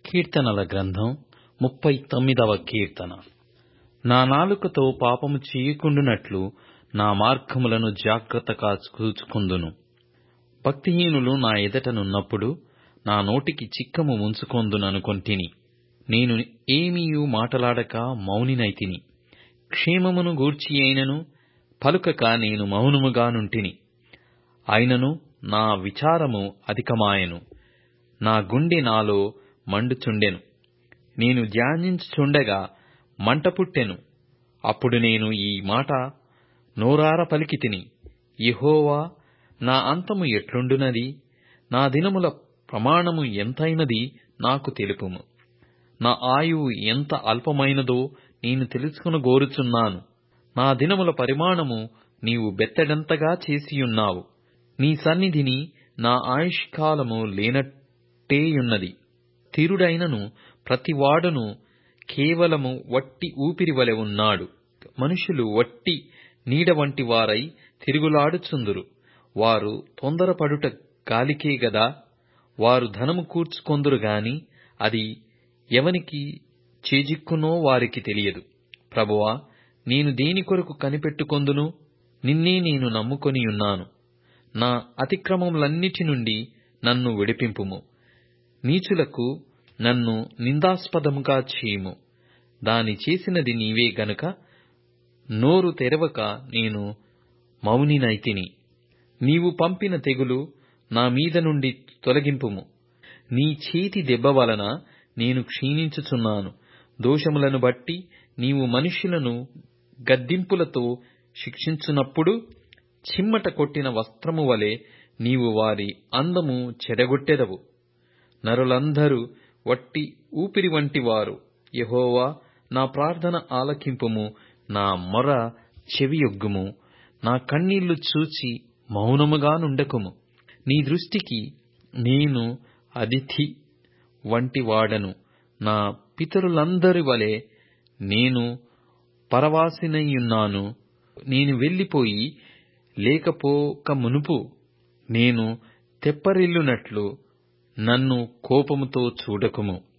కీర్తనల గ్రంథం 39వ కీర్తన. నా నాలుకతో పాపము చేయకుండునట్లు నా మార్గములను జాగ్రత్తగా చూచుకొందును. భక్తిహీనులు నా ఎదుట నున్నప్పుడు నా నోటికి చిక్కము ముంచుకొందుననుకొంటిని. నేను ఏమియూ మాటలాడక మౌనినైతిని. క్షేమమును గూర్చి అయినను పలుకక నేను మౌనముగా నుంటిని. అయినను నా విచారము అధికమాయెను, నా గుండె నాలో మండుచుండెను. నేను ధ్యానించుచుండగా మంట పుట్టెను. అప్పుడు నేను ఈ మాట నోరార పలికితిని: యెహోవా, నా అంతము ఎట్లుండునది? నా దినముల ప్రమాణము ఎంతైనది నాకు తెలుపుము. నా ఆయువు ఎంత అల్పమైనదో నేను తెలుసుకొనగోరుచున్నాను. నా దినముల పరిమాణము నీవు బెత్తెడంతగా చేసియున్నావు. నీ సన్నిధిని నా ఆయుష్కాలము లేనట్టేయున్నది. స్థిరుడైనను ప్రతివాడును కేవలము వట్టి ఊపిరివలె ఉన్నాడు. మనుషులు వట్టి నీడ వంటి వారై తిరుగులాడుచుందురు. వారు తొందరపడుట గాలికే గదా. వారు ధనము కూర్చుకొందురు గాని అది ఎవనికి చేజిక్కునో వారికి తెలియదు. ప్రభువా, నేను దేని కొరకు కనిపెట్టుకొందును? నిన్నే నేను నమ్ముకొనియున్నాను. నా అతిక్రమములన్నిటి నుండి నన్ను విడిపింపుము. నీచులకు నన్ను నిందాస్పదముగా చేయుము. దాని చేసినది నీవే గనుక నోరు తెరవక నేను మౌనినైతిని. నీవు పంపిన తెగులు నా మీద నుండి తొలగింపుము. నీ చేతి దెబ్బ వలన నేను క్షీణించుచున్నాను. దోషములను బట్టి నీవు మనుష్యులను గద్దింపులతో శిక్షించునప్పుడు చిమ్మట కొట్టిన వస్త్రము వలె నీవు వారి అందము చెడగొట్టెదవు. నరులందరూ వట్టి ఊపిరి వంటి వారు. యెహోవా, నా ప్రార్థన ఆలకింపుము. నా మొర చెవియొగ్గుము. నా కన్నీళ్లు చూచి మౌనముగా నుండకుము. నీ దృష్టికి నేను అతిథి వంటి వాడను. నా పితరులందరి వలె నేను పరవాసినైయున్నాను. నేను వెళ్లిపోయి లేకపోక మునుపు నేను తెప్పరిల్లునట్లు నన్ను కోపముతో చూడకుము.